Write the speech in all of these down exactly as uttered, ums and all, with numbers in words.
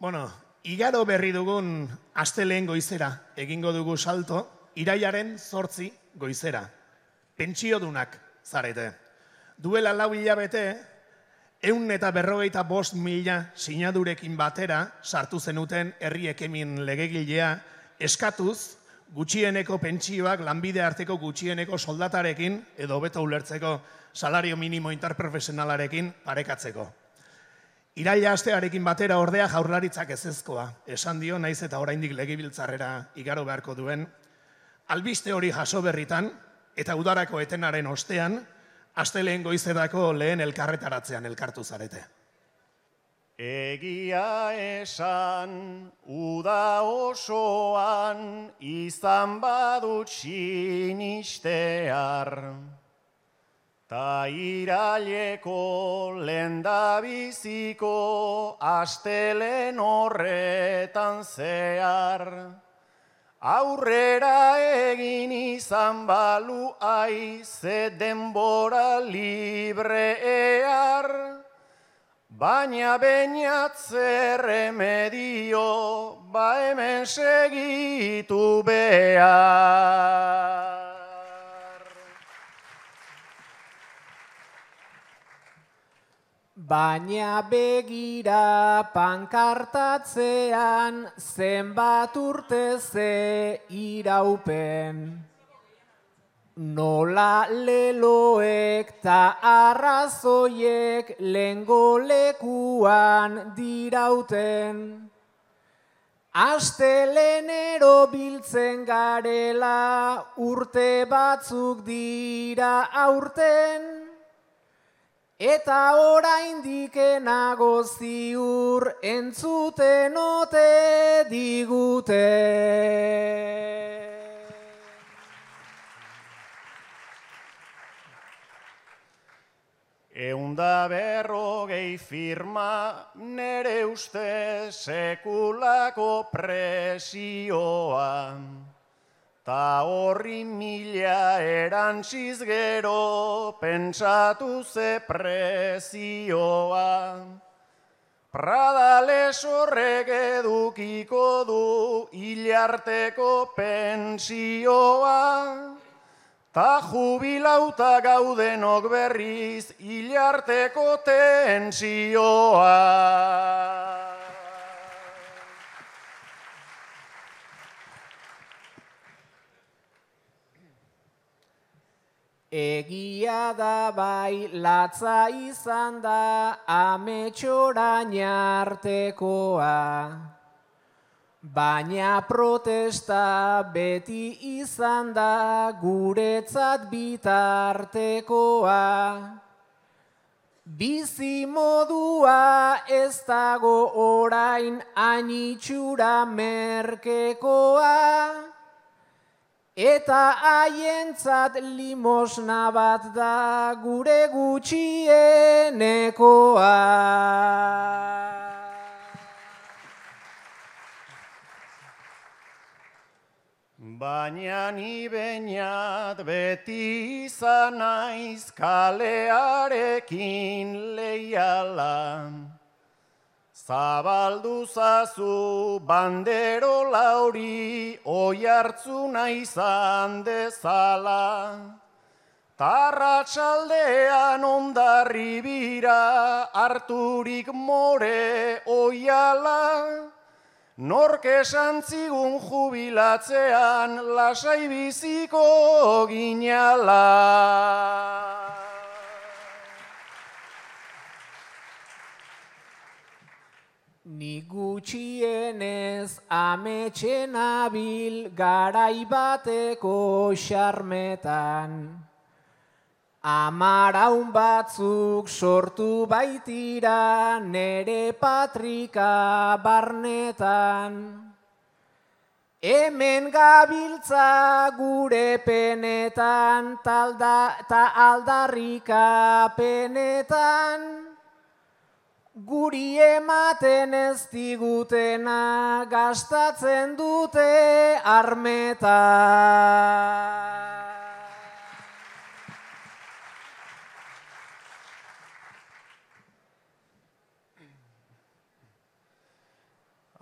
Bueno, igaro berri dugun astelehen goizera egingo dugu salto, irailaren zortzi goizera. Pentsiodunak zarete. Duela lau hilabete, ehun eta berrogeita bost mila sinadurekin batera sartu zenuten herri ekimen legegilea eskatuz gutxieneko pentsioak lanbide arteko gutxieneko soldatarekin edo hobeto ulertzeko salario minimo interprofesionalarekin parekatzeko. Iraila astearekin batera ordea jaurlaritzak ezezkoa esan dio, naiz eta oraindik legebiltzarrera igaro beharko duen. Albiste hori jaso berritan eta udarako etenaren ostean, astelehen goizerako lehen elkarretaratzean elkartu zarete. Egia esan, uda osoan, izan badut sinistear. Ta iraileko lendabiziko astelen horretan zehar. Aurrera egin izan balu aize denbora librear. Baina bainatze remedio, ba hemen segitu behar. Baina begira pankartatzean zenbat urte ze iraupen. Nola leloek ta arrazoiek lengo lekuan dirauten. Astelenero biltzen garela urte batzuk dira aurten. Eta oraindik nago ziur entzuten ote digute. Eunda berrogei firma nere uste sekulako presioa. Ta horri mila erantziz gero pentsatu ze prezioa. Pradales horrek edukiko du hilarteko pentsioa. Ta jubilauta gaudenok berriz hilarteko tensioa. Egia da bai latza izan da ametxorain artekoa. Baina protesta beti izan da guretzat bitartekoa. Bizi modua ez dago orain hain itxura merkekoa. Eta haientzat limosna bat da gure gutxienekoa. Baina ni beñat beti izan naiz kalearekin leiala. Zabaldu zazu banderola hori oihartzuna izan dezala. Tarratsaldean Hondarribira harturik more oiala. Nork esan zigun jubilatzean lasai biziko ginala. Ni gutxienez ametxen abil garai bateko xarmetan. Amaraun batzuk sortu baitira nere patrika barnetan. Hemen gabiltza gure penetan ta aldarrika penetan. Guri ematen ez digutena gastatzen dute armetan.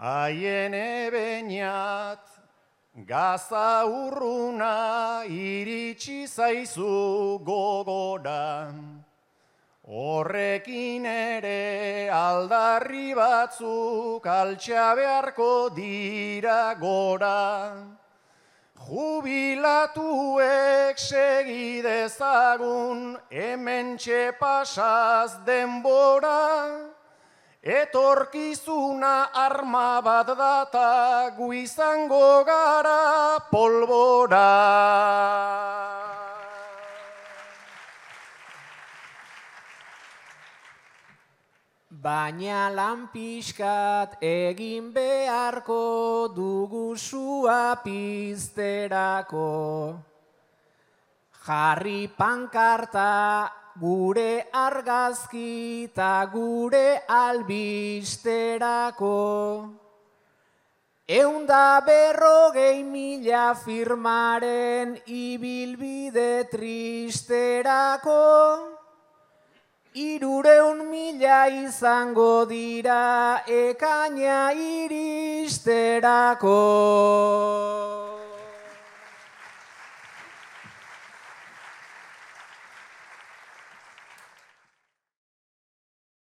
Haien ebeinat, gaza urruna iritsi zaizu gogora. Horrekin ere aldarri batzuk altxa beharko dira gora. Jubilatuek segidezagun hementxe pasaz denbora. Etorkizuna arma bat data gu izango gara polbora. Baina lan pixkat egin beharko dugu sua pizterako. Jarri pankarta gure argazki ta gure albisterako. Eunda berrogei mila firmaren ibilbide tristerako. Irureun mila izango dira ekaina iristerako.